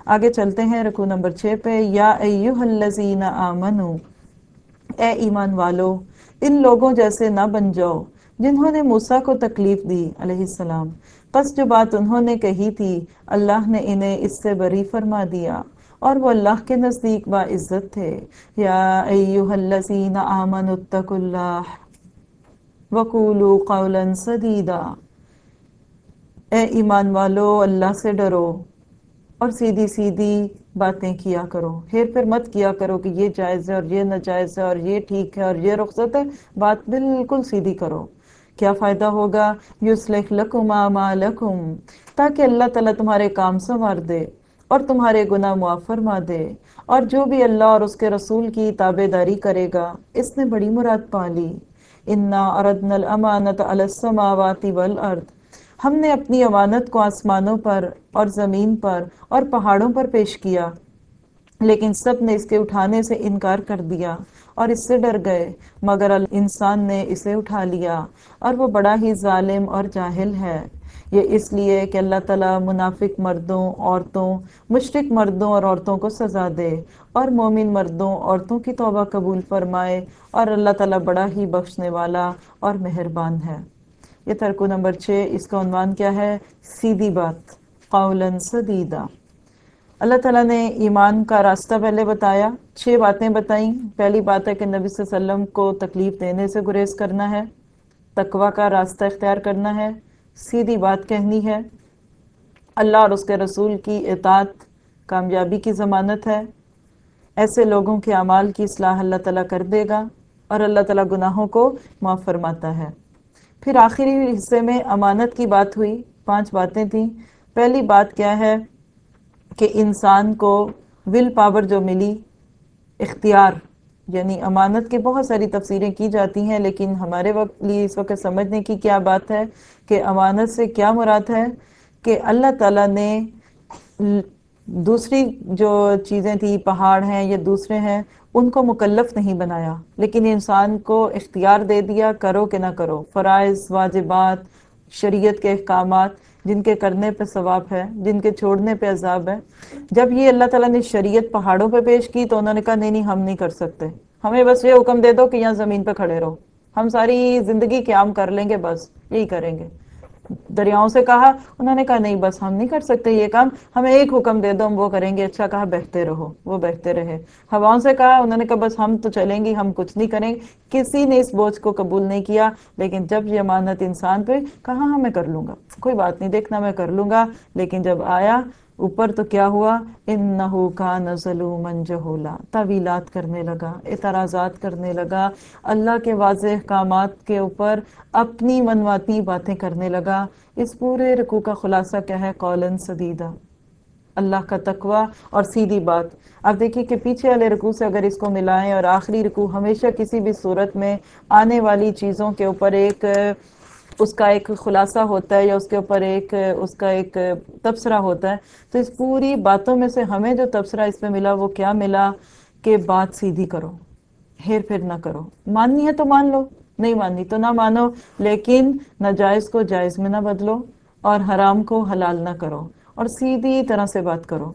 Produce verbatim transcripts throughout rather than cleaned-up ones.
آگے چلتے ہیں رکوع نمبر چھ پہ. یا ایہا آمنو، اے ایمان والو، ان لوگوں جیسے نہ بن جاؤ جنہوں نے موسیٰ کو تکلیف دی علیہ السلام. پس جو بات انہوں نے کہی تھی اللہ نے انہیں اس سے بری فرما دیا اور وہ اللہ کے نزدیک باعزت تھے. یا ایہا الذین آمنوا اتقوا اللہ وقولوا قولا سدیدا، اے ایمان والو اللہ سے ڈرو اور سیدھی سیدھی باتیں کیا کرو. ہیر پھر مت کیا کرو کہ یہ جائز ہے اور یہ ناجائز ہے اور یہ ٹھیک ہے اور یہ رخصت ہے. بات بالکل سیدھی کرو. کیا فائدہ ہوگا؟ یصلح لکم اعمالکم، تاکہ اللہ تعالیٰ تمہارے کام سنوار دے اور تمہارے گناہ معاف فرما دے. اور جو بھی اللہ اور اس کے رسول کی تابع داری کرے گا اس نے بڑی مراد پا لی. انا عرضنا الامانۃ علی السماوات والارض، ہم نے اپنی امانت کو آسمانوں پر اور زمین پر اور پہاڑوں پر پیش کیا، لیکن سب نے اس کے اٹھانے سے انکار کر دیا اور اس سے ڈر گئے، مگر انسان نے اسے اٹھا لیا اور وہ بڑا ہی ظالم اور جاہل ہے. یہ اس لیے کہ اللہ تعالیٰ منافق مردوں، عورتوں، مشرک مردوں اور عورتوں کو سزا دے اور مومن مردوں، عورتوں کی توبہ قبول فرمائے، اور اللہ تعالیٰ بڑا ہی بخشنے والا اور مہربان ہے. یہ تھا رکوع نمبر چھ. اس کا عنوان کیا ہے؟ سیدھی بات، قولا سدیدا. اللہ تعالیٰ نے ایمان کا راستہ پہلے بتایا، چھ باتیں بتائیں. پہلی بات ہے کہ نبی صلی اللہ علیہ وسلم کو تکلیف دینے سے گریز کرنا ہے، تقوی کا راستہ اختیار کرنا ہے، سیدھی بات کہنی ہے، اللہ اور اس کے رسول کی اطاعت کامیابی کی ضمانت ہے، ایسے لوگوں کے اعمال کی اصلاح اللہ تعالیٰ کر دے گا اور اللہ تعالیٰ گناہوں کو معاف فرماتا ہے. پھر آخری حصے میں امانت کی بات ہوئی. پانچ باتیں تھیں. پہلی بات کیا ہے کہ انسان کو ول پاور جو ملی، اختیار، یعنی امانت کی بہت ساری تفسیریں کی جاتی ہیں، لیکن ہمارے وقت لیے اس وقت سمجھنے کی کیا بات ہے کہ امانت سے کیا مراد ہے کہ اللہ تعالیٰ نے دوسری جو چیزیں تھی، پہاڑ ہیں یا دوسرے ہیں، ان کو مکلف نہیں بنایا، لیکن انسان کو اختیار دے دیا کرو کہ نہ کرو. فرائض، واجبات، شریعت کے احکامات جن کے کرنے پہ ثواب ہے، جن کے چھوڑنے پہ عذاب ہے. جب یہ اللہ تعالیٰ نے شریعت پہاڑوں پہ پیش کی تو انہوں نے کہا نہیں نہیں ہم نہیں کر سکتے، ہمیں بس یہ حکم دے دو کہ یہاں زمین پہ کھڑے رہو، ہم ساری زندگی قیام کر لیں گے، بس یہی کریں گے. دریاؤں سے کہا، انہوں نے کہا نہیں بس ہم نہیں کر سکتے یہ کام، ہمیں ایک حکم دے دو ہم وہ کریں گے. اچھا کہا بہتے رہو، وہ بہتے رہے. ہواؤں سے کہا، انہوں نے کہا بس ہم تو چلیں گی، ہم کچھ نہیں کریں گے. کسی نے اس بوجھ کو قبول نہیں کیا. لیکن جب یہ امانت انسان پہ، کہا ہاں میں کر لوں گا، کوئی بات نہیں، دیکھنا میں کر لوں گا. لیکن جب آیا اوپر تو کیا ہوا؟ انہو کان ظلوما جہولا، تعویلات کرنے لگا، اعتراضات کرنے لگا، اللہ کے واضح احکامات کے اوپر اپنی منواتی باتیں کرنے لگا. اس پورے رکوع کا خلاصہ کیا ہے؟ قولا سدیدا، اللہ کا تقوی اور سیدھی بات. اب دیکھیے کہ پیچھے والے رکوع سے اگر اس کو ملائیں اور آخری رکوع، ہمیشہ کسی بھی صورت میں آنے والی چیزوں کے اوپر ایک اس کا ایک خلاصہ ہوتا ہے یا اس کے اوپر ایک اس کا ایک تبصرہ ہوتا ہے. تو اس پوری باتوں میں سے ہمیں جو تبصرہ اس میں ملا وہ کیا ملا کہ بات سیدھی کرو، ہیر پھر نہ کرو. ماننی ہے تو مان لو، نہیں ماننی تو نہ مانو، لیکن ناجائز کو جائز میں نہ بدلو اور حرام کو حلال نہ کرو اور سیدھی طرح سے بات کرو.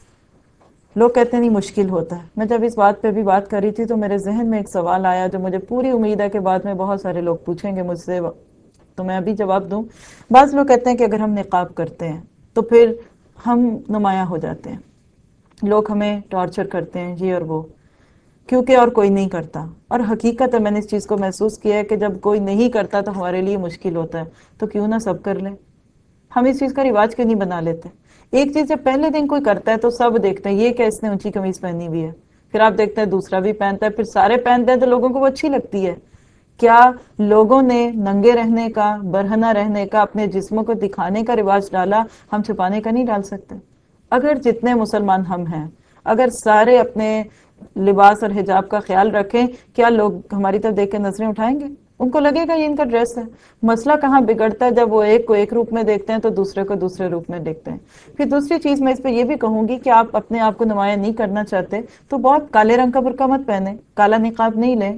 لوگ کہتے ہیں نہیں مشکل ہوتا ہے. میں جب اس بات پہ بھی بات کر رہی تھی تو میرے ذہن میں ایک سوال آیا جو مجھے پوری امید ہے کہ بعد میں بہت سارے لوگ پوچھیں گے مجھ سے، تو میں ابھی جواب دوں. بعض لوگ کہتے ہیں کہ اگر ہم نقاب کرتے ہیں تو پھر ہم نمایاں ہو جاتے ہیں، لوگ ہمیں ٹارچر کرتے ہیں یہ اور وہ، کیونکہ اور کوئی نہیں کرتا. اور حقیقت ہے میں نے اس چیز کو محسوس کیا ہے کہ جب کوئی نہیں کرتا تو ہمارے لیے مشکل ہوتا ہے. تو کیوں نہ سب کر لیں؟ ہم اس چیز کا رواج کیوں نہیں بنا لیتے؟ ایک چیز جب پہلے دن کوئی کرتا ہے تو سب دیکھتے ہیں یہ کہ اس نے اونچی قمیض پہنی ہوئی ہے، پھر آپ دیکھتے ہیں دوسرا بھی پہنتا ہے، پھر سارے پہنتے ہیں تو لوگوں کو وہ اچھی لگتی ہے. کیا لوگوں نے ننگے رہنے کا، برہنہ رہنے کا، اپنے جسموں کو دکھانے کا رواج ڈالا، ہم چھپانے کا نہیں ڈال سکتے؟ اگر جتنے مسلمان ہم ہیں، اگر سارے اپنے لباس اور حجاب کا خیال رکھیں، کیا لوگ ہماری طرف دیکھ کے نظریں اٹھائیں گے؟ ان کو لگے گا یہ ان کا ڈریس ہے. مسئلہ کہاں بگڑتا ہے؟ جب وہ ایک کو ایک روپ میں دیکھتے ہیں تو دوسرے کو دوسرے روپ میں دیکھتے ہیں. پھر دوسری چیز میں اس پہ یہ بھی کہوں گی کہ آپ اپنے آپ کو نمایاں نہیں کرنا چاہتے تو بہت کالے رنگ کا برقع مت پہنے، کالا نقاب نہیں لیں،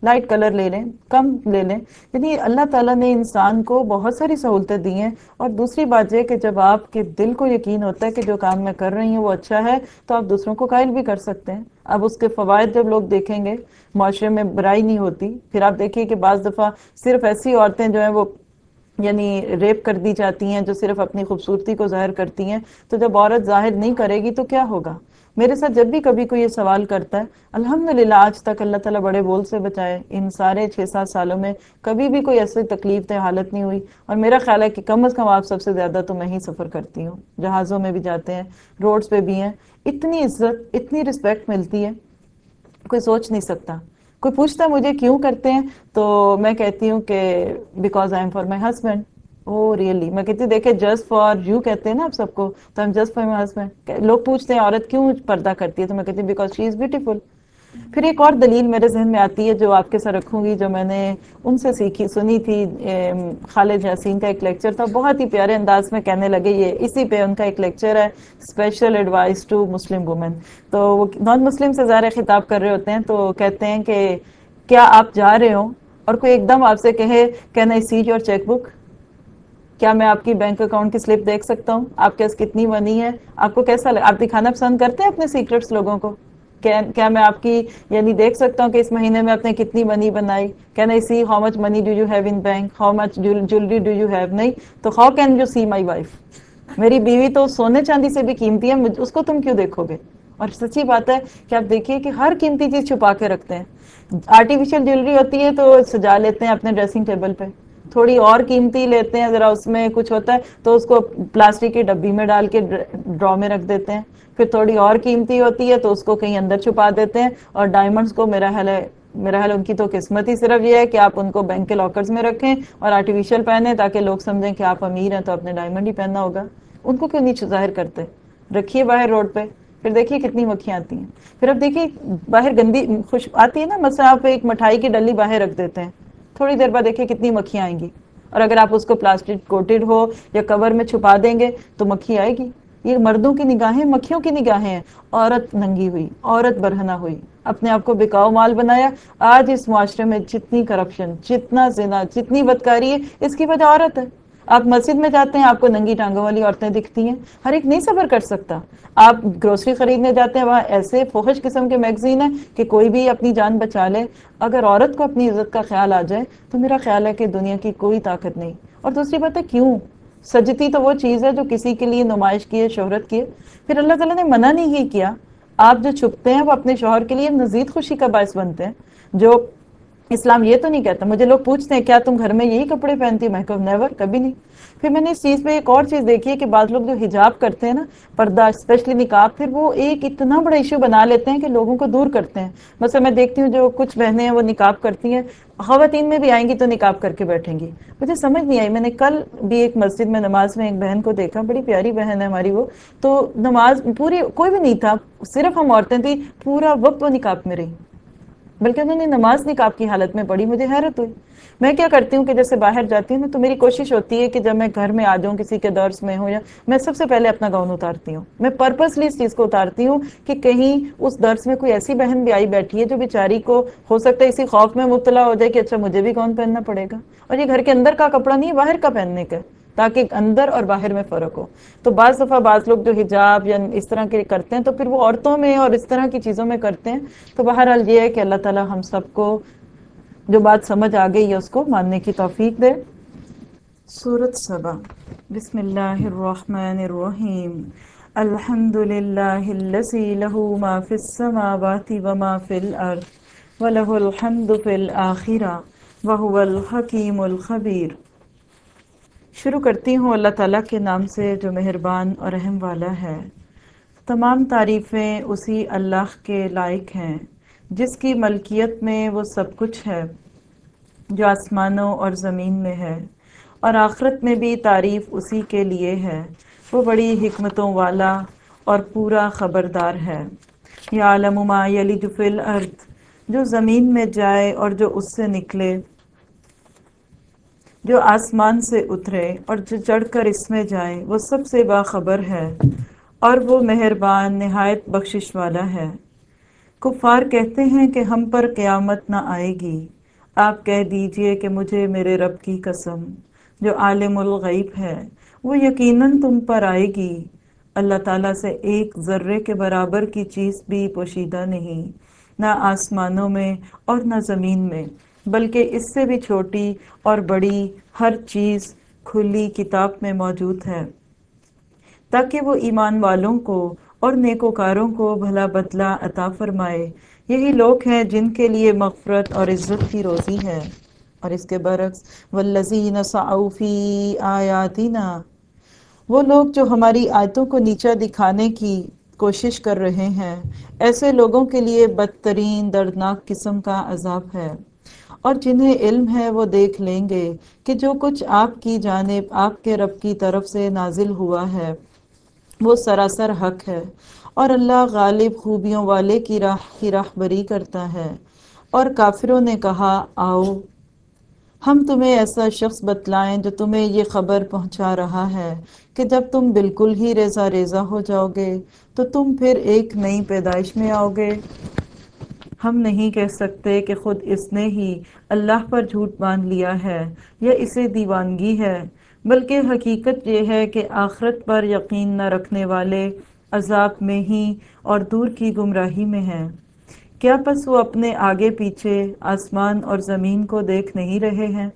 لائٹ کلر لے لیں، کم لے لیں، یعنی اللہ تعالیٰ نے انسان کو بہت ساری سہولتیں دی ہیں۔ اور دوسری بات یہ کہ جب آپ کے دل کو یقین ہوتا ہے کہ جو کام میں کر رہی ہوں وہ اچھا ہے تو آپ دوسروں کو قائل بھی کر سکتے ہیں۔ اب اس کے فوائد جب لوگ دیکھیں گے، معاشرے میں برائی نہیں ہوتی۔ پھر آپ دیکھیے کہ بعض دفعہ صرف ایسی عورتیں جو ہیں وہ یعنی ریپ کر دی جاتی ہیں جو صرف اپنی خوبصورتی کو ظاہر کرتی ہیں، تو جب عورت ظاہر نہیں کرے گی تو کیا ہوگا؟ میرے ساتھ جب بھی کبھی کوئی یہ سوال کرتا ہے، الحمدللہ آج تک اللہ تعالیٰ بڑے بول سے بچائے، ان سارے چھ سات سالوں میں کبھی بھی کوئی ایسی تکلیف دہ حالت نہیں ہوئی۔ اور میرا خیال ہے کہ کم از کم آپ سب سے زیادہ تو میں ہی سفر کرتی ہوں، جہازوں میں بھی جاتے ہیں، روڈز پہ بھی ہیں، اتنی عزت اتنی رسپیکٹ ملتی ہے، کوئی سوچ نہیں سکتا۔ کوئی پوچھتا ہے مجھے کیوں کرتے ہیں تو میں کہتی ہوں کہ because I am for my husband. Oh really? میں کہتی ہوں دیکھیں جسٹ فار یو کہتے ہیں نا آپ سب کو، تو ہم جسٹ فار مائی ہسبینڈ۔ لوگ پوچھتے ہیں عورت کیوں پردہ کرتی ہے، تو میں کہتی ہوں بیکاز شی از بیوٹیفل۔ پھر ایک اور دلیل میرے ذہن میں آتی ہے جو آپ کے ساتھ رکھوں گی، جو میں نے ان سے سیکھی سنی تھی۔ خالد یاسین کا ایک لیکچر تھا، بہت ہی پیارے انداز میں کہنے لگے، یہ اسی پہ ان کا ایک لیکچر ہے، special advice to Muslim women. تو وہ نان مسلم سے ظاہر خطاب کر رہے ہوتے ہیں، تو کہتے ہیں کہ کیا آپ جا رہے ہو اور کوئی ایک دم آپ سے کہے can I see your cheque book, کیا میں آپ کی بینک اکاؤنٹ کی سلپ دیکھ سکتا ہوں، آپ کے پاس کتنی منی ہے، آپ کو کیسا لگا؟ آپ دکھانا پسند کرتے ہیں اپنے سیکرٹس لوگوں کو؟ کیا میں آپ کی یعنی دیکھ سکتا ہوں کہ اس مہینے میں آپ نے کتنی منی بنائی؟ Can I see how much money do you have in bank, how much jewellery do you have? نہیں تو how can you see my wife? میری بیوی تو سونے چاندی سے بھی قیمتی ہے، اس کو تم کیوں دیکھو گے؟ اور سچی بات ہے کہ آپ دیکھیے کہ ہر قیمتی چیز چھپا کے رکھتے ہیں۔ آرٹیفیشل جیولری ہوتی ہے تو سجا لیتے ہیں اپنے ڈریسنگ ٹیبل پہ، تھوڑی اور قیمتی لیتے ہیں ذرا اس میں کچھ ہوتا ہے تو اس کو پلاسٹک کی ڈبی میں ڈال کے ڈرا میں رکھ دیتے ہیں، پھر تھوڑی اور قیمتی ہوتی ہے تو اس کو کہیں اندر چھپا دیتے ہیں۔ اور ڈائمنڈز کو میرا حال ہے میرا حال ان کی تو قسمت ہی صرف یہ ہے کہ آپ ان کو بینک کے لاکرز میں رکھیں اور آرٹیفیشل پہنیں تاکہ لوگ سمجھیں کہ آپ امیر ہیں تو اپنے ڈائمنڈ ہی پہننا ہوگا۔ ان کو کیوں نہیں ظاہر کرتے؟ رکھیے باہر روڈ پہ، پھر دیکھیے کتنی مکھیاں آتی ہیں۔ پھر اب دیکھیے باہر گندی خوش آتی ہے نا، مثلا آپ ایک مٹھائی کی ڈلی باہر رکھ دیتے ہیں، تھوڑی دیر بعد دیکھیے کتنی مکھیاں آئیں گی، اور اگر آپ اس کو پلاسٹک کوٹڈ ہو یا کور میں چھپا دیں گے تو مکھی آئے گی۔ یہ مردوں کی نگاہیں مکھیوں کی نگاہیں ہیں۔ عورت ننگی ہوئی، عورت برہنہ ہوئی، اپنے آپ کو بکاؤ مال بنایا۔ آج اس معاشرے میں جتنی کرپشن، جتنا زنا، جتنی بدکاری ہے، اس کی وجہ عورت ہے۔ آپ مسجد میں جاتے ہیں آپ کو ننگی ٹانگوں والی عورتیں دکھتی ہیں، ہر ایک نہیں صبر کر سکتا۔ آپ گروسری خریدنے جاتے ہیں وہاں ایسے فحش قسم کے میگزین ہیں کہ کوئی بھی اپنی جان بچا لے۔ اگر عورت کو اپنی عزت کا خیال آ جائے تو میرا خیال ہے کہ دنیا کی کوئی طاقت نہیں۔ اور دوسری بات ہے کیوں سجتی تو وہ چیز ہے جو کسی کے لیے نمائش کی ہے، شہرت کی ہے۔ پھر اللہ تعالیٰ نے منع نہیں ہی کیا، آپ جو چھپتے ہیں وہ اپنے شوہر کے لیے مزید خوشی کا باعث بنتے ہیں۔ جو اسلام یہ تو نہیں کہتا، مجھے لوگ پوچھتے ہیں کیا تم گھر میں یہی کپڑے پہنتی ہو؟ میں کہوں نیور، کبھی نہیں۔ پھر میں نے اس چیز پہ ایک اور چیز دیکھی ہے کہ بعض لوگ جو حجاب کرتے ہیں نا، پردہ اسپیشلی نقاب، پھر وہ ایک اتنا بڑا ایشو بنا لیتے ہیں کہ لوگوں کو دور کرتے ہیں۔ مثلا میں دیکھتی ہوں جو کچھ بہنیں ہیں وہ نقاب کرتی ہیں، خواتین میں بھی آئیں گی تو نقاب کر کے بیٹھیں گی، مجھے سمجھ نہیں آئی۔ میں نے کل بھی ایک مسجد میں نماز میں ایک بہن کو دیکھا، بڑی پیاری بہن ہے ہماری، وہ تو نماز پوری کوئی بھی نہیں تھا، صرف ہم عورتیں تھیں، پورا وقت وہ نقاب میں رہی، بلکہ انہوں نے نماز نقاب کی حالت میں پڑھی۔ مجھے حیرت ہوئی۔ میں کیا کرتی ہوں کہ جیسے باہر جاتی ہوں تو میری کوشش ہوتی ہے کہ جب میں گھر میں آ جاؤں کسی کے درس میں ہوں، یا میں سب سے پہلے اپنا گاؤن اتارتی ہوں۔ میں پرپسلی اس چیز کو اتارتی ہوں کہ کہیں اس درس میں کوئی ایسی بہن بھی آئی بیٹھی ہے جو بیچاری کو ہو سکتا ہے اسی خوف میں مبتلا ہو جائے کہ اچھا مجھے بھی گاؤن پہننا پڑے گا، اور یہ گھر کے اندر کا کپڑا نہیں ہے، باہر کا پہننے کا، تاکہ اندر اور باہر میں فرق ہو۔ تو بعض دفعہ بعض لوگ جو حجاب یا اس طرح کے کرتے ہیں تو پھر وہ عورتوں میں اور اس طرح کی چیزوں میں کرتے ہیں۔ تو بہرحال یہ ہے کہ اللہ تعالی ہم سب کو جو بات سمجھ آ گئی ہے اس کو ماننے کی توفیق دے۔ سورۃ سبا، بسم اللہ الرحمن الرحیم۔ الحمد للہ الذی لہ ما فی السماوات وما فی الارض ولہ الحمد فی الآخرہ وہو الحکیم الخبیر۔ شروع کرتی ہوں اللہ تعالیٰ کے نام سے جو مہربان اور رحم والا ہے۔ تمام تعریفیں اسی اللہ کے لائق ہیں جس کی ملکیت میں وہ سب کچھ ہے جو آسمانوں اور زمین میں ہے، اور آخرت میں بھی تعریف اسی کے لیے ہے۔ وہ بڑی حکمتوں والا اور پورا خبردار ہے۔ یعلم ما یلج فی الارض، جو زمین میں جائے اور جو اس سے نکلے، جو آسمان سے اترے اور جو چڑھ کر اس میں جائے، وہ سب سے باخبر ہے، اور وہ مہربان نہایت بخشش والا ہے۔ کفار کہتے ہیں کہ ہم پر قیامت نہ آئے گی، آپ کہہ دیجئے کہ مجھے میرے رب کی قسم جو عالم الغیب ہے وہ یقیناً تم پر آئے گی۔ اللہ تعالیٰ سے ایک ذرے کے برابر کی چیز بھی پوشیدہ نہیں، نہ آسمانوں میں اور نہ زمین میں، بلکہ اس سے بھی چھوٹی اور بڑی ہر چیز کھلی کتاب میں موجود ہے، تاکہ وہ ایمان والوں کو اور نیکوکاروں کو بھلا بدلہ عطا فرمائے۔ یہی لوگ ہیں جن کے لیے مغفرت اور عزت کی روزی ہے۔ اور اس کے برعکس والذین سعوا فی آیاتنا، وہ لوگ جو ہماری آیتوں کو نیچا دکھانے کی کوشش کر رہے ہیں، ایسے لوگوں کے لیے بدترین دردناک قسم کا عذاب ہے۔ اور جنہیں علم ہے وہ دیکھ لیں گے کہ جو کچھ آپ کی جانب آپ کے رب کی طرف سے نازل ہوا ہے وہ سراسر حق ہے، اور اللہ غالب خوبیوں والے کی راہ کی راہبری کرتا ہے۔ اور کافروں نے کہا آؤ ہم تمہیں ایسا شخص بتلائیں جو تمہیں یہ خبر پہنچا رہا ہے کہ جب تم بالکل ہی ریزہ ریزہ ہو جاؤ گے تو تم پھر ایک نئی پیدائش میں آؤ گے۔ ہم نہیں کہہ سکتے کہ خود اس نے ہی اللہ پر جھوٹ باندھ لیا ہے یا اسے دیوانگی ہے، بلکہ حقیقت یہ ہے کہ آخرت پر یقین نہ رکھنے والے عذاب میں ہی اور دور کی گمراہی میں ہیں۔ کیا پس وہ اپنے آگے پیچھے آسمان اور زمین کو دیکھ نہیں رہے ہیں؟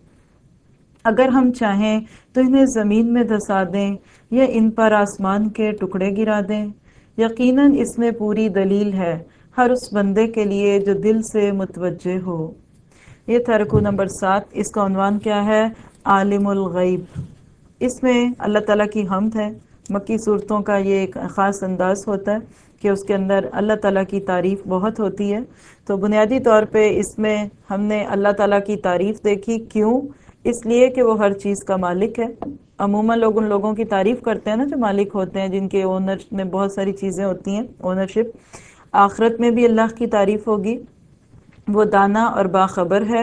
اگر ہم چاہیں تو انہیں زمین میں دھسا دیں یا ان پر آسمان کے ٹکڑے گرا دیں۔ یقیناً اس میں پوری دلیل ہے ہر اس بندے کے لیے جو دل سے متوجہ ہو۔ یہ تھا رکوع نمبر سات۔ اس کا عنوان کیا ہے؟ عالم الغیب۔ اس میں اللہ تعالیٰ کی حمد ہے۔ مکی صورتوں کا یہ ایک خاص انداز ہوتا ہے کہ اس کے اندر اللہ تعالیٰ کی تعریف بہت ہوتی ہے۔ تو بنیادی طور پہ اس میں ہم نے اللہ تعالیٰ کی تعریف دیکھی، کیوں؟ اس لیے کہ وہ ہر چیز کا مالک ہے۔ عموماً لوگ ان لوگوں کی تعریف کرتے ہیں نا جو مالک ہوتے ہیں، جن کے اونر میں بہت ساری چیزیں ہوتی ہیں، اونرشپ۔ آخرت میں بھی اللہ کی تعریف ہوگی، وہ دانا اور باخبر ہے۔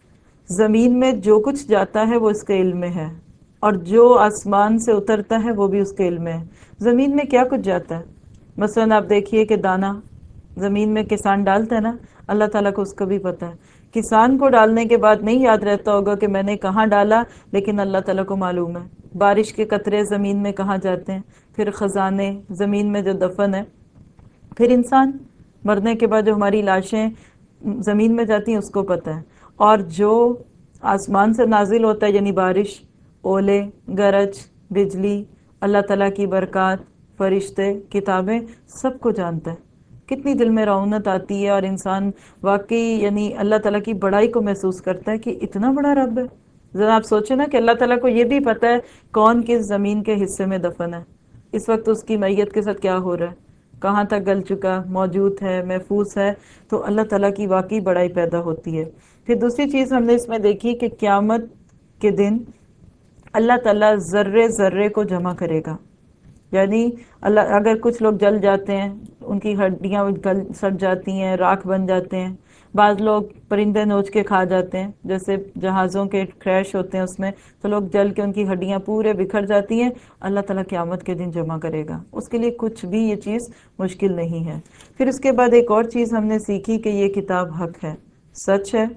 زمین میں جو کچھ جاتا ہے وہ اس کے علم میں ہے، اور جو آسمان سے اترتا ہے وہ بھی اس کے علم میں ہے۔ زمین میں کیا کچھ جاتا ہے، مثلا آپ دیکھیے کہ دانا زمین میں کسان ڈالتا ہے نا، اللہ تعالیٰ کو اس کا بھی پتہ ہے۔ کسان کو ڈالنے کے بعد نہیں یاد رہتا ہوگا کہ میں نے کہاں ڈالا، لیکن اللہ تعالیٰ کو معلوم ہے۔ بارش کے قطرے زمین میں کہاں جاتے ہیں، پھر خزانے زمین میں جو دفن ہے، پھر انسان مرنے کے بعد جو ہماری لاشیں زمین میں جاتی ہیں اس کو پتہ ہے۔ اور جو آسمان سے نازل ہوتا ہے یعنی بارش، اولے، گرج، بجلی، اللہ تعالیٰ کی برکات، فرشتے، کتابیں، سب کو جانتا ہے۔ کتنی دل میں رونت آتی ہے اور انسان واقعی یعنی اللہ تعالیٰ کی بڑائی کو محسوس کرتا ہے کہ اتنا بڑا رب ہے۔ ذرا آپ سوچیں نا کہ اللہ تعالیٰ کو یہ بھی پتہ ہے کون کس زمین کے حصے میں دفن ہے، اس وقت اس کی میت کے ساتھ کیا ہو رہا ہے، کہاں تک گل چکا، موجود ہے، محفوظ ہے۔ تو اللہ تعالیٰ کی واقعی بڑائی پیدا ہوتی ہے۔ پھر دوسری چیز ہم نے اس میں دیکھی کہ قیامت کے دن اللہ تعالیٰ ذرے ذرے کو جمع کرے گا، یعنی اللہ اگر کچھ لوگ جل جاتے ہیں، ان کی ہڈیاں گل سڑ جاتی ہیں، راکھ بن جاتے ہیں، بعض لوگ پرندے نوچ کے کھا جاتے ہیں، جیسے جہازوں کے کریش ہوتے ہیں اس میں تو لوگ جل کے ان کی ہڈیاں پورے بکھر جاتی ہیں، اللہ تعالیٰ قیامت کے دن جمع کرے گا۔ اس کے لیے کچھ بھی یہ چیز مشکل نہیں ہے۔ پھر اس کے بعد ایک اور چیز ہم نے سیکھی کہ یہ کتاب حق ہے، سچ ہے،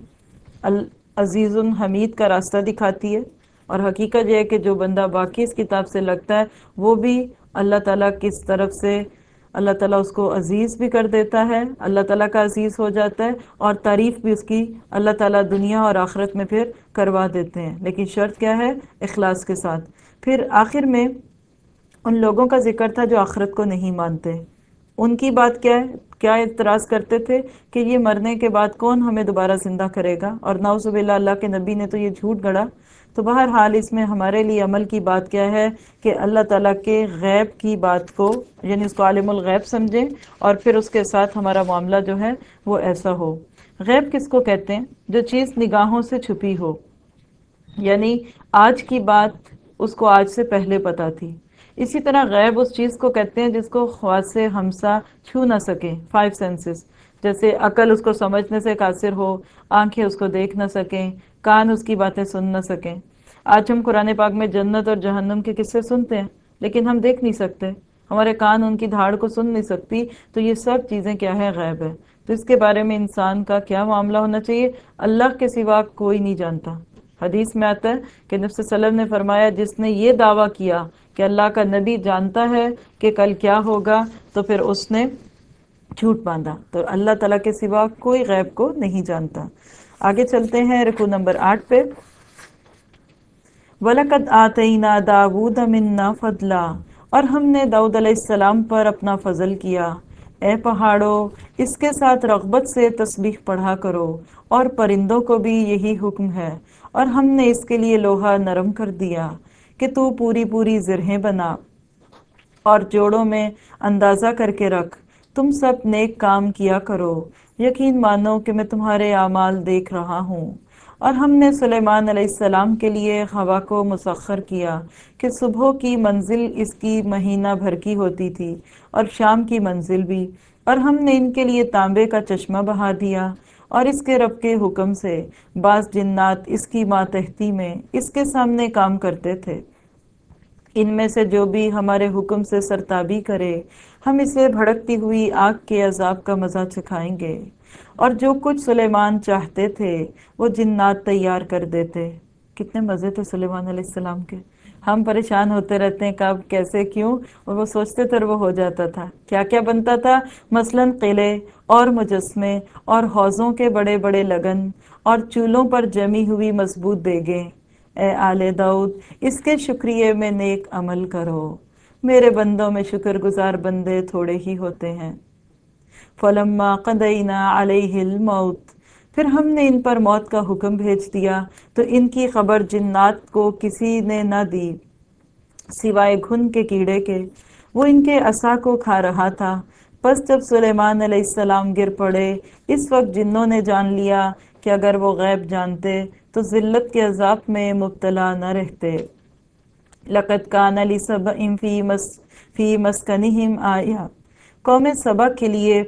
عزیز الحمید کا راستہ دکھاتی ہے۔ اور حقیقت یہ ہے کہ جو بندہ واقعی اس کتاب سے لگتا ہے وہ بھی اللہ تعالیٰ کس طرف سے اللہ تعالیٰ اس کو عزیز بھی کر دیتا ہے، اللہ تعالیٰ کا عزیز ہو جاتا ہے، اور تعریف بھی اس کی اللہ تعالیٰ دنیا اور آخرت میں پھر کروا دیتے ہیں، لیکن شرط کیا ہے؟ اخلاص کے ساتھ۔ پھر آخر میں ان لوگوں کا ذکر تھا جو آخرت کو نہیں مانتے۔ ان کی بات کیا ہے؟ کیا اعتراض کرتے تھے کہ یہ مرنے کے بعد کون ہمیں دوبارہ زندہ کرے گا، اور نعوذ باللہ اللہ کے نبی نے تو یہ جھوٹ گڑا۔ تو بہرحال اس میں ہمارے لیے عمل کی بات کیا ہے کہ اللہ تعالیٰ کے غیب کی بات کو یعنی اس کو عالم الغیب سمجھیں، اور پھر اس کے ساتھ ہمارا معاملہ جو ہے وہ ایسا ہو۔ غیب کس کو کہتے ہیں؟ جو چیز نگاہوں سے چھپی ہو، یعنی آج کی بات اس کو آج سے پہلے پتہ تھی۔ اسی طرح غیب اس چیز کو کہتے ہیں جس کو خواص ہمسا چھو نہ سکیں، فائیو سینسز، جیسے عقل اس کو سمجھنے سے قاصر ہو، آنکھیں اس کو دیکھ نہ سکیں، کان اس کی باتیں سن نہ سکیں۔ آج ہم قرآن پاک میں جنت اور جہنم کے قصے سنتے ہیں لیکن ہم دیکھ نہیں سکتے، ہمارے کان ان کی دھاڑ کو سن نہیں سکتی۔ تو یہ سب چیزیں کیا ہے؟ غیب ہے۔ تو اس کے بارے میں انسان کا کیا معاملہ ہونا چاہیے؟ اللہ کے سوا کوئی نہیں جانتا۔ حدیث میں آتا ہے کہ نبی صلی اللہ علیہ وسلم نے فرمایا جس نے یہ دعویٰ کیا کہ اللہ کا نبی جانتا ہے کہ کل کیا ہوگا تو پھر اس نے جھوٹ باندھا۔ تو اللہ تعالیٰ کے سوا کوئی غیب کو نہیں جانتا۔ آگے چلتے ہیں رکوع نمبر آٹھ پہ۔ وَلَقَدْ آتَيْنَا دَاوُودَ مِنَّا فَضْلًا، اور ہم نے داؤد علیہ السلام پر اپنا فضل کیا۔ اے پہاڑوں، اس کے ساتھ رغبت سے تسبیح پڑھا کرو، اور پرندوں کو بھی یہی حکم ہے۔ اور ہم نے اس کے لیے لوہا نرم کر دیا کہ تو پوری پوری زرہیں بنا اور جوڑوں میں اندازہ کر کے رکھ۔ تم سب نیک کام کیا کرو، یقین مانو کہ میں تمہارے اعمال دیکھ رہا ہوں۔ اور ہم نے سلیمان علیہ السلام کے لیے ہوا کو مسخر کیا کہ صبح کی منزل اس کی مہینہ بھر کی ہوتی تھی اور شام کی منزل بھی۔ اور ہم نے ان کے لیے تانبے کا چشمہ بہا دیا، اور اس کے رب کے حکم سے بعض جنات اس کی ماتحتی میں اس کے سامنے کام کرتے تھے۔ ان میں سے جو بھی ہمارے حکم سے سرتابی کرے ہم اسے بھڑکتی ہوئی آگ کے عذاب کا مزہ چکھائیں گے۔ اور جو کچھ سلیمان چاہتے تھے وہ جنات تیار کر دیتے۔ کتنے مزے تھے سلیمان علیہ السلام کے، ہم پریشان ہوتے رہتے ہیں کب کیسے کیوں، اور وہ سوچتے تھے وہ ہو جاتا تھا۔ کیا کیا بنتا تھا؟ مثلاً قلعے اور مجسمے اور حوضوں کے بڑے بڑے لگن اور چولہوں پر جمی ہوئی مضبوط دیگیں۔ اے آل داؤد، اس کے شکریہ میں نیک عمل کرو، میرے بندوں میں شکر گزار بندے تھوڑے ہی ہوتے ہیں۔ فَلَمَّا قَضَيْنَا عَلَيْهِ الْمَوْتِ، پھر ہم نے ان پر موت کا حکم بھیج دیا تو ان کی خبر جنات کو کسی نے نہ دی سوائے گھن کے کیڑے کے، وہ ان کے عصا کو کھا رہا تھا۔ پس جب سلیمان علیہ السلام گر پڑے، اس وقت جنوں نے جان لیا کہ اگر وہ غیب جانتے تو ذلت کے عذاب میں مبتلا نہ رہتے۔ لَقَدْ كَانَ لِسَبَإٍ فِي مَس فِي مَسْكَنِهِمْ آیَةٌ، قوم سبا کے لیے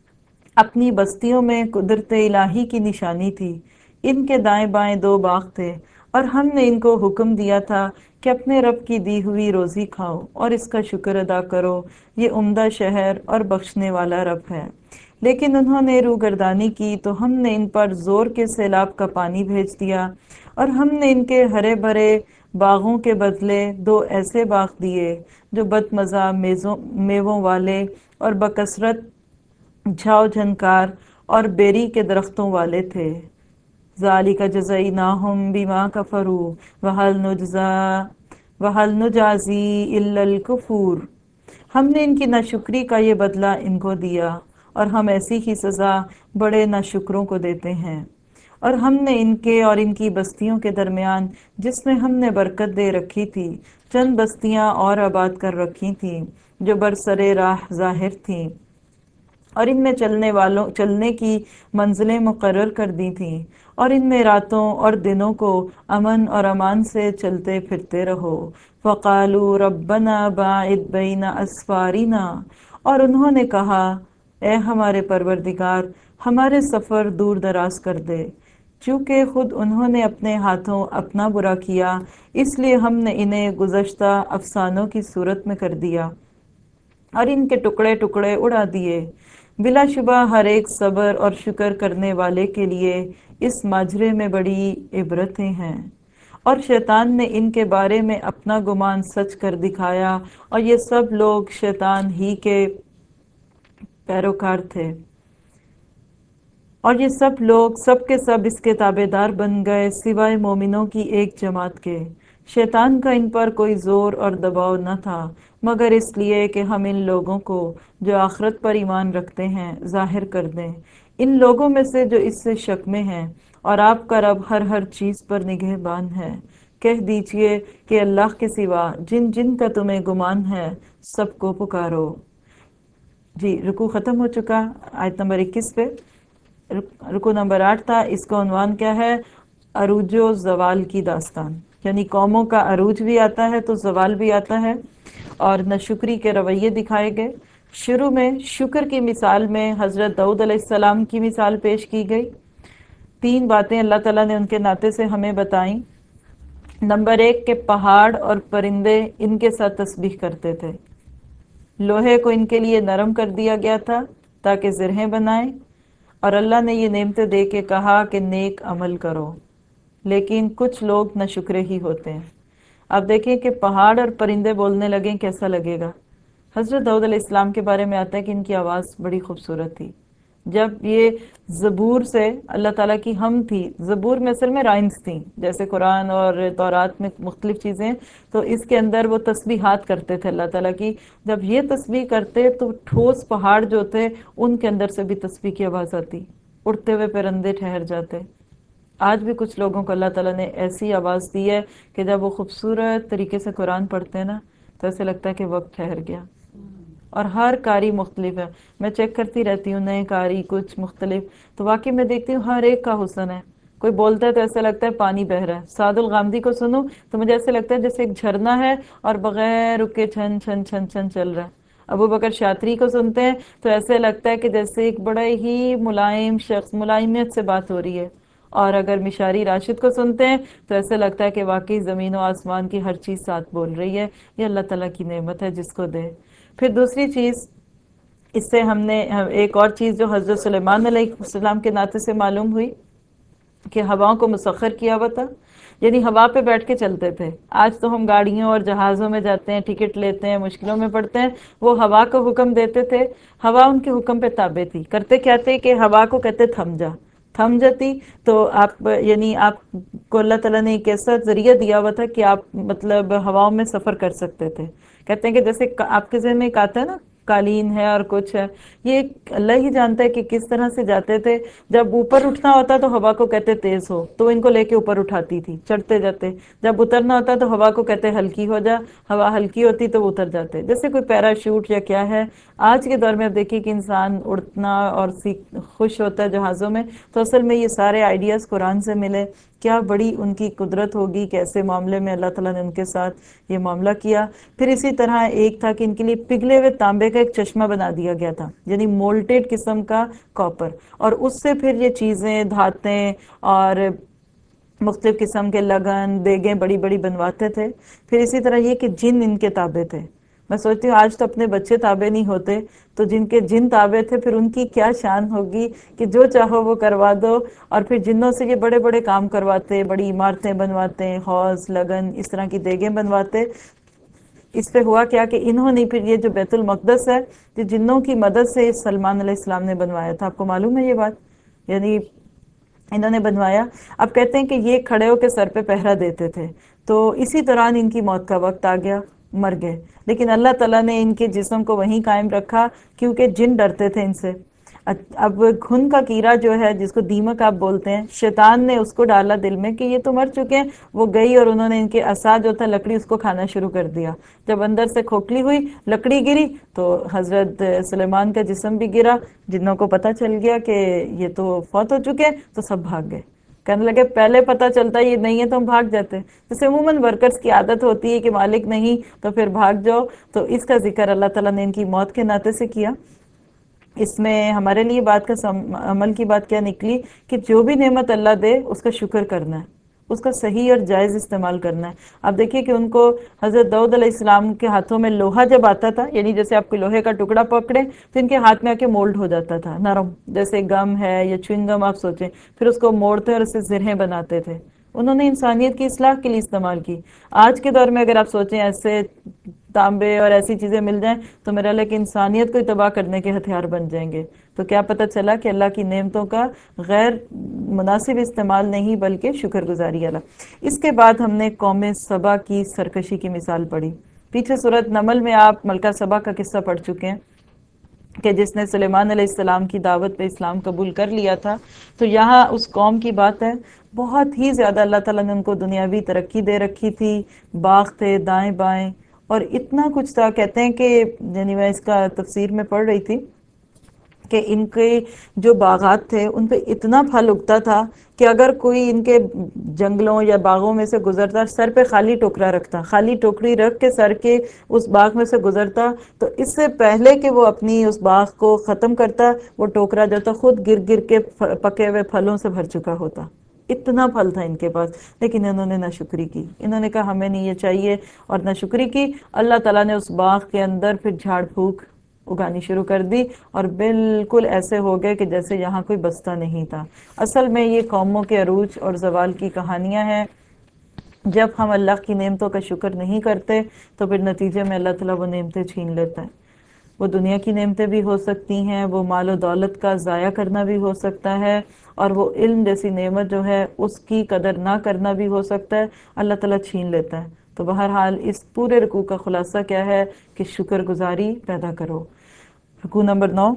اپنی بستیوں میں قدرت الہی کی نشانی تھی۔ ان کے دائیں بائیں دو باغ تھے، اور ہم نے ان کو حکم دیا تھا کہ اپنے رب کی دی ہوئی روزی کھاؤ اور اس کا شکر ادا کرو، یہ عمدہ شہر اور بخشنے والا رب ہے۔ لیکن انہوں نے روگردانی کی تو ہم نے ان پر زور کے سیلاب کا پانی بھیج دیا، اور ہم نے ان کے ہرے بھرے باغوں کے بدلے دو ایسے باغ دیے جو بد مزہ میووں والے اور بکثرت جھاؤ جھنکار اور بیری کے درختوں والے تھے۔ ذَلِكَ جَزَيْنَاهُمْ بِمَا كَفَرُوا وَهَلْ نُجْزَى وَهَلْ نُجَازِي إِلَّا الْكُفُورَ، ہم نے ان کی ناشکری کا یہ بدلہ ان کو دیا، اور ہم ایسی ہی سزا بڑے ناشکروں کو دیتے ہیں۔ اور ہم نے ان کے اور ان کی بستیوں کے درمیان جس میں ہم نے برکت دے رکھی تھی چند بستیاں اور آباد کر رکھی تھیں جو برسرے راہ ظاہر تھیں، اور ان میں چلنے والوں چلنے کی منزلیں مقرر کر دی تھیں، اور ان میں راتوں اور دنوں کو امن اور امان سے چلتے پھرتے رہو۔ وَقَالُوا رَبَّنَا بَاعِدْ بَيْنَ أَسْفَارِنَا، اور انہوں نے کہا اے ہمارے پروردگار ہمارے سفر دور دراز کر دے۔ چونکہ خود انہوں نے اپنے ہاتھوں اپنا برا کیا، اس لیے ہم نے انہیں گزشتہ افسانوں کی صورت میں کر دیا اور ان کے ٹکڑے ٹکڑے اڑا دیے۔ بلا شبہ ہر ایک صبر اور شکر کرنے والے کے لیے اس ماجرے میں بڑی عبرتیں ہیں۔ اور شیطان نے ان کے بارے میں اپنا گمان سچ کر دکھایا، اور یہ سب لوگ شیطان ہی کے پیروکار تھے، اور یہ سب لوگ سب کے سب اس کے تابع دار بن گئے سوائے مومنوں کی ایک جماعت کے۔ شیطان کا ان پر کوئی زور اور دباؤ نہ تھا مگر اس لیے کہ ہم ان لوگوں کو جو آخرت پر ایمان رکھتے ہیں ظاہر کر دیں، ان لوگوں میں سے جو اس سے شک میں ہیں، اور آپ کا رب ہر ہر چیز پر نگہبان ہے۔ کہہ دیجئے کہ اللہ کے سوا جن جن کا تمہیں گمان ہے سب کو پکارو۔ جی رکوع ختم ہو چکا آیت نمبر اکیس پہ۔ رکوع نمبر آٹھ تھا، اس کا عنوان کیا ہے؟ عروج و زوال کی داستان، یعنی قوموں کا عروج بھی آتا ہے تو زوال بھی آتا ہے، اور ناشکری کے رویے دکھائے گئے۔ شروع میں شکر کی مثال میں حضرت داؤد علیہ السلام کی مثال پیش کی گئی۔ تین باتیں اللہ تعالیٰ نے ان کے ناطے سے ہمیں بتائیں۔ نمبر ایک کہ پہاڑ اور پرندے ان کے ساتھ تسبیح کرتے تھے، لوہے کو ان کے لیے نرم کر دیا گیا تھا تاکہ زرہیں بنائیں، اور اللہ نے یہ نعمتیں دے کے کہا کہ نیک عمل کرو، لیکن کچھ لوگ ناشکرے ہی ہوتے ہیں۔ اب دیکھیں کہ پہاڑ اور پرندے بولنے لگیں کیسا لگے گا۔ حضرت داؤد علیہ السلام کے بارے میں آتا ہے کہ ان کی آواز بڑی خوبصورت تھی۔ جب یہ زبور سے اللہ تعالیٰ کی ہم تھی، زبور میں اصل میں رائمز تھیں، جیسے قرآن اور تورات میں مختلف چیزیں، تو اس کے اندر وہ تسبیحات کرتے تھے اللہ تعالیٰ کی۔ جب یہ تسبیح کرتے تو ٹھوس پہاڑ جو تھے ان کے اندر سے بھی تسبیح کی آواز آتی، اڑتے ہوئے پرندے ٹھہر جاتے۔ آج بھی کچھ لوگوں کو اللہ تعالیٰ نے ایسی آواز دی ہے کہ جب وہ خوبصورت طریقے سے قرآن پڑھتے ہیں نا تو ایسے لگتا ہے کہ وقت ٹھہر گیا۔ اور ہر قاری مختلف ہے، میں چیک کرتی رہتی ہوں نئے قاری کچھ مختلف، تو واقعی میں دیکھتی ہوں ہر ایک کا حسن ہے۔ کوئی بولتا ہے تو ایسا لگتا ہے پانی بہہ رہا ہے۔ سعد الغامدی کو سنوں تو مجھے ایسے لگتا ہے جیسے ایک جھرنا ہے اور بغیر رکے چھن چھن چھن چھن چل رہا ہے۔ ابو بکر شاطری کو سنتے ہیں تو ایسے لگتا ہے کہ جیسے ایک بڑے ہی ملائم شخص، ملائمیت سے بات ہو رہی ہے۔ اور اگر مشاری راشد کو سنتے ہیں تو ایسے لگتا ہے کہ واقعی زمین و آسمان کی ہر چیز ساتھ بول رہی ہے۔ یہ اللہ تعالیٰ کی نعمت ہے جس کو دے۔ پھر دوسری چیز اس سے ہم نے ایک اور چیز جو حضرت سلیمان علیہ السلام کے ناطے سے معلوم ہوئی کہ ہواؤں کو مسخر کیا ہوا تھا، یعنی ہوا پہ بیٹھ کے چلتے تھے۔ آج تو ہم گاڑیوں اور جہازوں میں جاتے ہیں، ٹکٹ لیتے ہیں، مشکلوں میں پڑتے ہیں، وہ ہوا کو حکم دیتے تھے، ہوا ان کے حکم پہ تابع تھی۔ کرتے کیا تھے کہ ہوا کو کہتے تھم جا، تھم جاتی تو آپ یعنی آپ کو اللہ تعالیٰ نے ایک ایسا ذریعہ دیا ہوا تھا کہ آپ مطلب ہواؤں میں سفر کر سکتے تھے۔ کہتے ہیں کہ جیسے آپ کے ذہن میں ایک آتا ہے نا قالین ہے اور کچھ ہے، یہ اللہ ہی جانتا ہے کہ کس طرح سے جاتے تھے۔ جب اوپر اٹھنا ہوتا تو ہوا کو کہتے تیز ہو، تو ان کو لے کے اوپر اٹھاتی تھی، چڑھتے جاتے۔ جب اترنا ہوتا تو ہوا کو کہتے ہلکی ہو جا، ہوا ہلکی ہوتی تو وہ اتر جاتے، جیسے کوئی پیراشوٹ یا کیا ہے۔ آج کے دور میں اب دیکھیے کہ انسان اڑنا اور سیکھ خوش ہوتا ہے جہازوں میں، تو اصل میں یہ سارے آئیڈیاز قرآن سے ملے۔ کیا بڑی ان کی قدرت ہوگی کہ ایسے معاملے میں اللہ تعالیٰ نے ان کے ساتھ یہ معاملہ کیا۔ پھر اسی طرح ایک تھا کہ ان کے لیے پگھلے ہوئے تانبے کا ایک چشمہ بنا دیا گیا تھا، یعنی مولٹیڈ قسم کا کاپر، اور اس سے پھر یہ چیزیں دھاتیں اور مختلف قسم کے لگن دیگیں بڑی بڑی بنواتے تھے۔ پھر اسی طرح یہ کہ جن ان کے تابع تھے۔ میں سوچتی ہوں آج تو اپنے بچے تابع نہیں ہوتے، تو جن کے جن تابع تھے پھر ان کی کیا شان ہوگی کہ جو چاہو وہ کروا دو، اور پھر جنوں سے یہ بڑے بڑے کام کرواتے، بڑی عمارتیں بنواتے، حوض لگن اس طرح کی دیگیں بنواتے۔ اس پہ ہوا کیا کہ انہوں نے پھر یہ جو بیت المقدس ہے جو جنوں کی مدد سے سلمان علیہ السلام نے بنوایا تھا، آپ کو معلوم ہے یہ بات، یعنی انہوں نے بنوایا۔ اب کہتے ہیں کہ یہ کھڑے ہو کے سر پہ پہرا دیتے تھے، تو اسی دوران ان کی موت کا وقت آ گیا، مر گئے۔ لیکن اللہ تعالیٰ نے ان کے جسم کو وہیں قائم رکھا کیونکہ جن ڈرتے تھے ان سے۔ اب گھن کا کیڑا جو ہے جس کو دیمک آپ بولتے ہیں، شیطان نے اس کو ڈالا دل میں کہ یہ تو مر چکے ہیں، وہ گئی اور انہوں نے ان کے عصا جو تھا لکڑی اس کو کھانا شروع کر دیا۔ جب اندر سے کھوکھلی ہوئی، لکڑی گری تو حضرت سلیمان کا جسم بھی گرا۔ جنوں کو پتہ چل گیا کہ یہ تو فوت ہو چکے ہیں تو سب بھاگ گئے، کہنے لگے پہلے پتہ چلتا یہ نہیں ہے تو ہم بھاگ جاتے۔ جیسے عموماً ورکرز کی عادت ہوتی ہے کہ مالک نہیں تو پھر بھاگ جاؤ، تو اس کا ذکر اللہ تعالیٰ نے ان کی موت کے ناطے سے کیا۔ اس میں ہمارے لیے بات کا عمل کی بات کیا نکلی کہ جو بھی نعمت اللہ دے اس کا شکر کرنا ہے، اس کا صحیح اور جائز استعمال کرنا ہے۔ اب دیکھیے کہ ان کو حضرت داؤد علیہ السلام کے ہاتھوں میں لوہا جب آتا تھا، یعنی جیسے آپ کو لوہے کا ٹکڑا پکڑے تو ان کے ہاتھ میں آ کے مولڈ ہو جاتا تھا نرم، جیسے گم ہے یا چوئنگ گم آپ سوچیں، پھر اس کو موڑتے اور اسے زرہیں بناتے تھے۔ انہوں نے انسانیت کی اصلاح کے لیے استعمال کی۔ آج کے دور میں اگر آپ سوچیں ایسے تانبے اور ایسی چیزیں مل جائیں تو میرا لے کہ انسانیت کو تباہ کرنے کے ہتھیار بن جائیں گے۔ تو کیا پتہ چلا کہ اللہ کی نعمتوں کا غیر مناسب استعمال نہیں بلکہ شکر گزاری اللہ۔ اس کے بعد ہم نے قوم سبا کی سرکشی کی مثال پڑھی۔ پیچھے سورۃ نمل میں آپ ملکہ سبا کا قصہ پڑھ چکے ہیں کہ جس نے سلیمان علیہ السلام کی دعوت پہ اسلام قبول کر لیا تھا۔ تو یہاں اس قوم کی بات ہے، بہت ہی زیادہ اللہ تعالیٰ نے ان کو دنیاوی ترقی دے رکھی تھی، باغ تھے دائیں بائیں اور اتنا کچھ تھا۔ کہتے ہیں کہ یعنی میں اس کا تفسیر میں پڑھ رہی تھی کہ ان کے جو باغات تھے ان پہ اتنا پھل اگتا تھا کہ اگر کوئی ان کے جنگلوں یا باغوں میں سے گزرتا، سر پہ خالی ٹوکرا رکھتا، خالی ٹوکری رکھ کے سر کے اس باغ میں سے گزرتا، تو اس سے پہلے کہ وہ اپنی اس باغ کو ختم کرتا وہ ٹوکرا جو تھا خود گر گر کے پکے ہوئے پھلوں سے بھر چکا ہوتا۔ اتنا پھل تھا ان کے پاس، لیکن انہوں نے ناشکری کی، انہوں نے کہا ہمیں نہیں یہ چاہیے اور ناشکری کی۔ اللہ تعالیٰ نے اس باغ کے اندر پھر جھاڑ پھونک اگانی شروع کر دی اور بالکل ایسے ہو گئے کہ جیسے یہاں کوئی بستہ نہیں تھا۔ اصل میں یہ قوموں کے عروج اور زوال کی کہانیاں ہیں۔ جب ہم اللہ کی نعمتوں کا شکر نہیں کرتے تو پھر نتیجے میں اللہ تعالیٰ وہ نعمتیں چھین لیتا ہے۔ وہ دنیا کی نعمتیں بھی ہو سکتی ہیں، وہ مال و دولت کا ضائع کرنا بھی ہو سکتا ہے، اور وہ علم جیسی نعمت جو ہے اس کی قدر نہ کرنا بھی ہو سکتا ہے، اللہ تعالیٰ چھین لیتا ہے۔ تو بہرحال اس پورے رکوع کا خلاصہ کیا ہے کہ شکر گزاری پیدا کرو۔ رکوع نمبر نو،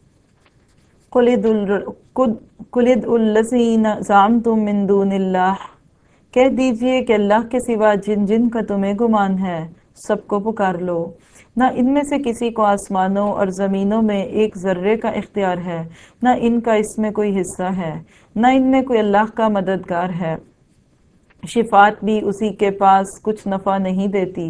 قُلِ ادْعُوا الَّذِينَ زَعَمْتُم مِّن دُونِ اللَّهِ، کہہ دیجئے کہ اللہ کے سوا جن جن کا تمہیں گمان ہے سب کو پکار لو۔ نہ ان میں سے کسی کو آسمانوں اور زمینوں میں ایک ذرے کا اختیار ہے، نہ ان کا اس میں کوئی حصہ ہے، نہ ان میں کوئی اللہ کا مددگار ہے۔ شفاعت بھی اسی کے پاس کچھ نفع نہیں دیتی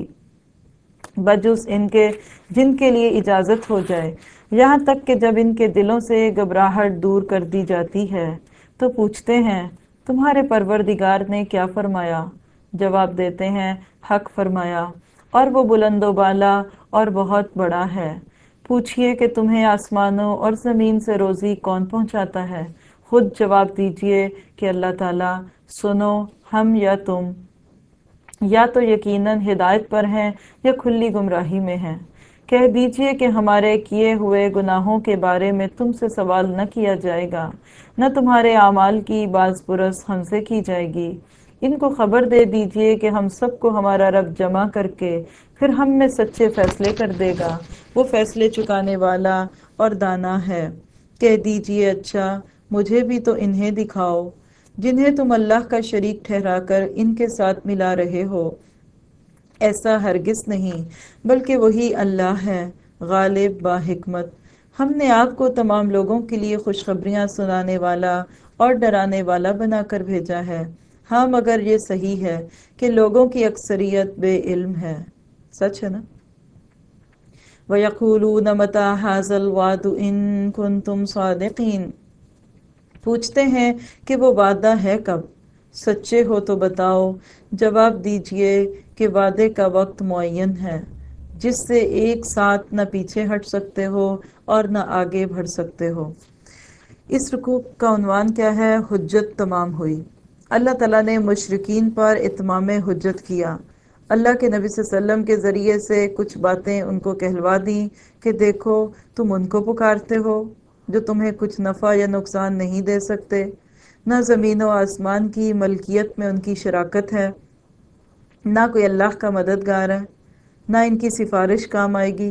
بجز ان کے جن کے لیے اجازت ہو جائے، یہاں تک کہ جب ان کے دلوں سے گھبراہٹ دور کر دی جاتی ہے تو پوچھتے ہیں تمہارے پروردگار نے کیا فرمایا؟ جواب دیتے ہیں حق فرمایا، اور وہ بلند و بالا اور بہت بڑا ہے۔ پوچھئے کہ تمہیں آسمانوں اور زمین سے روزی کون پہنچاتا ہے؟ خود جواب دیجئے کہ اللہ تعالیٰ۔ سنو، ہم یا تم یا تو یقیناً ہدایت پر ہیں یا کھلی گمراہی میں ہیں۔ کہہ دیجئے کہ ہمارے کیے ہوئے گناہوں کے بارے میں تم سے سوال نہ کیا جائے گا، نہ تمہارے اعمال کی باز پرس ہم سے کی جائے گی۔ ان کو خبر دے دیجئے کہ ہم سب کو ہمارا رب جمع کر کے پھر ہم میں سچے فیصلے کر دے گا، وہ فیصلے چکانے والا اور دانا ہے۔ کہہ دیجئے اچھا مجھے بھی تو انہیں دکھاؤ جنہیں تم اللہ کا شریک ٹھہرا کر ان کے ساتھ ملا رہے ہو۔ ایسا ہرگز نہیں، بلکہ وہی اللہ ہے غالب با حکمت۔ ہم نے آپ کو تمام لوگوں کے لیے خوشخبریاں سنانے والا اور ڈرانے والا بنا کر بھیجا ہے۔ ہاں مگر یہ صحیح ہے کہ لوگوں کی اکثریت بے علم ہے۔ سچ ہے نا؟ وَيَقُولُونَ مَتَى هَٰذَا الْوَعْدُ إِن كُنتُمْ صَادِقِينَ، پوچھتے ہیں کہ وہ وعدہ ہے کب؟ سچے ہو تو بتاؤ۔ جواب دیجئے کہ وعدے کا وقت معین ہے جس سے ایک ساتھ نہ پیچھے ہٹ سکتے ہو اور نہ آگے بڑھ سکتے ہو۔ اس رکوع کا عنوان کیا ہے؟ حجت تمام ہوئی۔ اللہ تعالیٰ نے مشرکین پر اتمام حجت کیا۔ اللہ کے نبی صلی اللہ علیہ وسلم کے ذریعے سے کچھ باتیں ان کو کہلوا دیں کہ دیکھو تم ان کو پکارتے ہو جو تمہیں کچھ نفع یا نقصان نہیں دے سکتے، نہ زمین و آسمان کی ملکیت میں ان کی شراکت ہے، نہ کوئی اللہ کا مددگار ہے، نہ ان کی سفارش کام آئے گی۔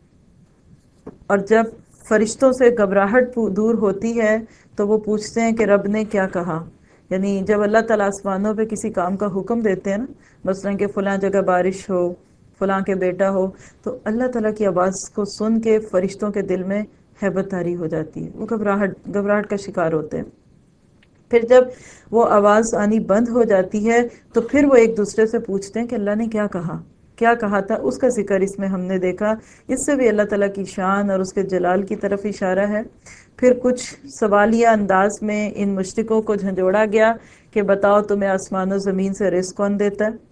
اور جب فرشتوں سے گھبراہٹ دور ہوتی ہے تو وہ پوچھتے ہیں کہ رب نے کیا کہا۔ یعنی جب اللہ تعالیٰ آسمانوں پہ کسی کام کا حکم دیتے ہیں نا، مثلا کہ فلاں جگہ بارش ہو، فلاں کے بیٹا ہو، تو اللہ تعالیٰ کی آواز کو سن کے فرشتوں کے دل میں ہیبت طاری ہو جاتی ہے، وہ گھبراہٹ گھبراہٹ کا شکار ہوتے ہیں۔ پھر جب وہ آواز آنی بند ہو جاتی ہے تو پھر وہ ایک دوسرے سے پوچھتے ہیں کہ اللہ نے کیا کہا کیا کہا تھا، اس کا ذکر اس میں ہم نے دیکھا۔ اس سے بھی اللہ تعالیٰ کی شان اور اس کے جلال کی طرف اشارہ ہے۔ پھر کچھ سوالیہ انداز میں ان مشرکوں کو جھنجھوڑا گیا کہ بتاؤ تمہیں آسمان و زمین سے رزق کون دیتا ہے؟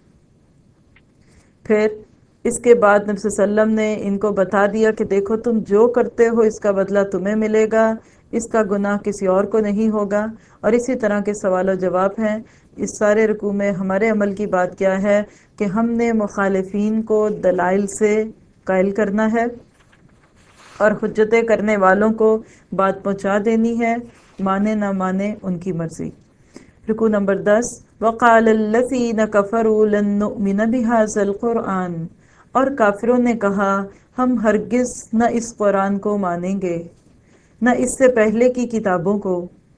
پھر اس کے بعد نبی صلی اللہ علیہ وسلم نے ان کو بتا دیا کہ دیکھو تم جو کرتے ہو اس کا بدلہ تمہیں ملے گا، اس کا گناہ کسی اور کو نہیں ہوگا، اور اسی طرح کے سوال و جواب ہیں۔ اس سارے رکوع میں ہمارے عمل کی بات کیا ہے کہ ہم نے مخالفین کو دلائل سے قائل کرنا ہے اور حجتیں کرنے والوں کو بات پہنچا دینی ہے، مانے نہ مانے ان کی مرضی۔ رکوع نمبر دس، وَقَالَ الَّذِينَ كَفَرُوا لَن نُّؤْمِنَ بِهَٰذَا الْقُرْآنِ، اور کافروں نے کہا ہم ہرگز نہ اس قرآن کو مانیں گے نہ اس سے پہلے کی کتابوں کو۔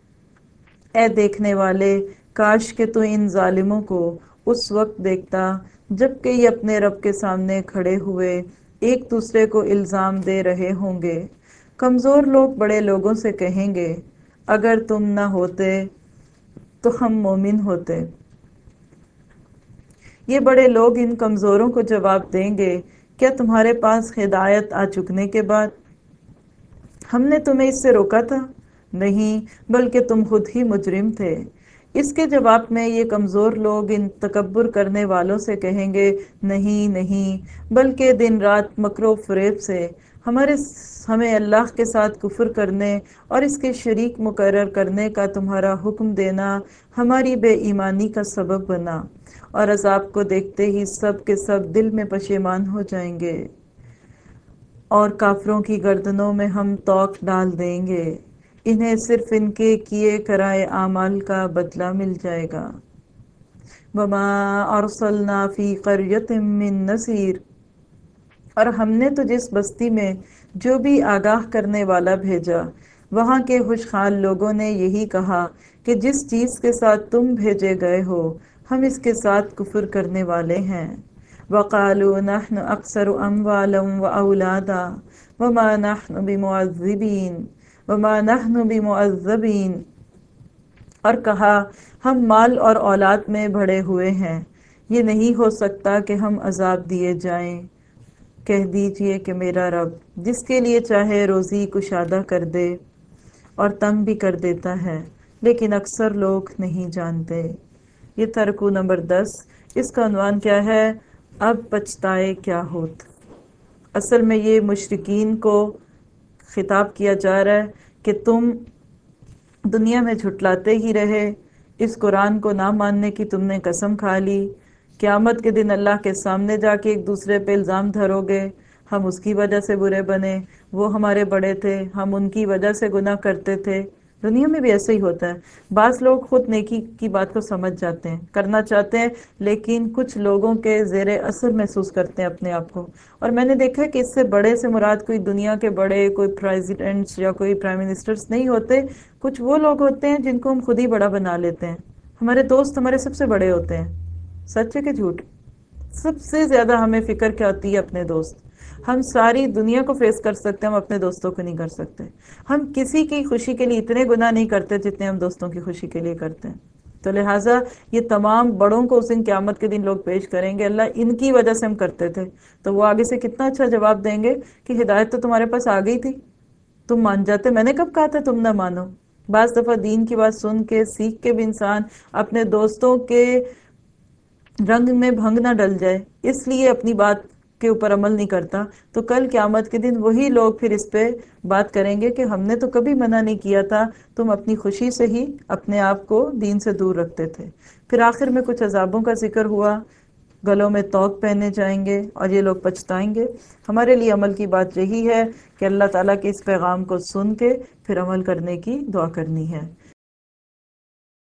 اے دیکھنے والے کاش کہ تو ان ظالموں کو اس وقت دیکھتا جب کہ یہ اپنے رب کے سامنے کھڑے ہوئے ایک دوسرے کو الزام دے رہے ہوں گے۔ کمزور لوگ بڑے لوگوں سے کہیں گے اگر تم نہ ہوتے تو ہم مومن ہوتے۔ یہ بڑے لوگ ان کمزوروں کو جواب دیں گے کیا تمہارے پاس ہدایت آ چکنے کے بعد ہم نے تمہیں اس سے روکا تھا؟ نہیں، بلکہ تم خود ہی مجرم تھے۔ اس کے جواب میں یہ کمزور لوگ ان تکبر کرنے والوں سے کہیں گے نہیں نہیں، بلکہ دن رات مکر و فریب سے ہمارے ہمیں اللہ کے ساتھ کفر کرنے اور اس کے شریک مقرر کرنے کا تمہارا حکم دینا ہماری بے ایمانی کا سبب بنا، اور عذاب کو دیکھتے ہی سب کے سب دل میں پشیمان ہو جائیں گے، اور کافروں کی گردنوں میں ہم توق ڈال دیں گے، انہیں صرف ان کے کیے کرائے اعمال کا بدلہ مل جائے گا۔ وما ارسلنا فی قریۃ من نذیر، اور ہم نے تو جس بستی میں جو بھی آگاہ کرنے والا بھیجا، وہاں کے خوشحال لوگوں نے یہی کہا کہ جس چیز کے ساتھ تم بھیجے گئے ہو ہم اس کے ساتھ کفر کرنے والے ہیں۔ وَقَالُوا نَحْنُ أَكْثَرُ أَمْوَالًا وَأَوْلَادًا وَمَا نَحْنُ بِمُعَذِّبِينَ وَمَا نَحْنُ بِمُعَذَّبِينَ، اور کہا ہم مال اور اولاد میں بڑھے ہوئے ہیں، یہ نہیں ہو سکتا کہ ہم عذاب دیے جائیں۔ کہہ دیجئے کہ میرا رب جس کے لیے چاہے روزی کشادہ کر دے اور تنگ بھی کر دیتا ہے، لیکن اکثر لوگ نہیں جانتے۔ یہ تھا رکوع نمبر دس۔ اس کا عنوان کیا ہے؟ اب پچھتائے کیا ہوت۔ اصل میں یہ مشرکین کو خطاب کیا جا رہا ہے کہ تم دنیا میں جھٹلاتے ہی رہے، اس قرآن کو نہ ماننے کی تم نے قسم کھا لی، قیامت کے دن اللہ کے سامنے جا کے ایک دوسرے پہ الزام دھرو گے، ہم اس کی وجہ سے برے بنے، وہ ہمارے بڑے تھے، ہم ان کی وجہ سے گناہ کرتے تھے۔ دنیا میں بھی ایسے ہی ہوتا ہے، بعض لوگ خود نیکی کی بات کو سمجھ جاتے ہیں، کرنا چاہتے ہیں، لیکن کچھ لوگوں کے زیر اثر محسوس کرتے ہیں اپنے آپ کو۔ اور میں نے دیکھا کہ اس سے بڑے سے مراد کوئی دنیا کے بڑے، کوئی پریزیڈنٹس یا کوئی پرائم منسٹرز نہیں ہوتے، کچھ وہ لوگ ہوتے ہیں جن کو ہم خود ہی بڑا بنا لیتے ہیں۔ ہمارے دوست ہمارے سب سے بڑے ہوتے ہیں، سچ ہے کہ جھوٹ؟ سب سے زیادہ ہمیں فکر کیا ہوتی ہے؟ اپنے دوست۔ ہم ساری دنیا کو فیس کر سکتے ہیں، ہم اپنے دوستوں کو نہیں کر سکتے۔ ہم کسی کی خوشی کے لیے اتنے گناہ نہیں کرتے جتنے ہم دوستوں کی خوشی کے لیے کرتے ہیں۔ تو لہٰذا یہ تمام بڑوں کو اس دن قیامت کے دن لوگ پیش کریں گے، اللہ ان کی وجہ سے ہم کرتے تھے، تو وہ آگے سے کتنا اچھا جواب دیں گے کہ ہدایت تو تمہارے پاس آ گئی تھی، تم مان جاتے، میں نے کب کہا تھا تم نہ مانو۔ بعض دفعہ دین کی بات سن کے سیکھ کے بھی انسان اپنے دوستوں کے رنگ میں بھنگ نہ ڈل جائے، اس لیے اپنی بات کے اوپر عمل نہیں کرتا، تو کل قیامت کے دن وہی لوگ پھر اس پہ بات کریں گے کہ ہم نے تو کبھی منع نہیں کیا تھا، تم اپنی خوشی سے ہی اپنے آپ کو دین سے دور رکھتے تھے۔ پھر آخر میں کچھ عذابوں کا ذکر ہوا، گلوں میں توق پہنے جائیں گے اور یہ لوگ پچھتائیں گے۔ ہمارے لیے عمل کی بات یہی ہے کہ اللہ تعالیٰ کے اس پیغام کو سن کے پھر عمل کرنے کی دعا کرنی ہے۔